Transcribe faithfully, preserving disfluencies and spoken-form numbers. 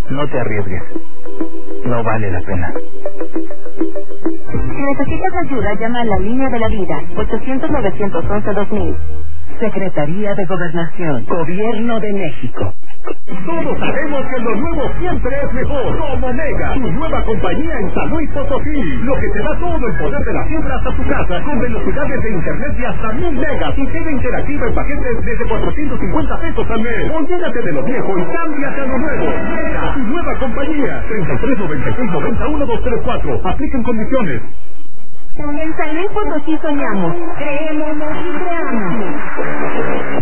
No te arriesgues. No vale la pena. Si necesitas ayuda, llama a la línea de la vida, ochocientos, novecientos once, dos mil. Secretaría de Gobernación, Gobierno de México. Todos sabemos que lo nuevo siempre es mejor. Como Mega, tu nueva compañía en San Luis Potosí. Lo que te da todo el poder de la fibra hasta tu casa, con velocidades de internet de hasta mil megas y TV interactiva en paquetes desde cuatrocientos cincuenta pesos al mes. Olvídate de lo viejo y cámbiate a lo nuevo. Mega, tu nueva compañía. treinta y tres, noventa y seis, noventa, uno, dos, tres, cuatro. Aplican condiciones. En San Luis Potosí soñamos, creemos y creamos.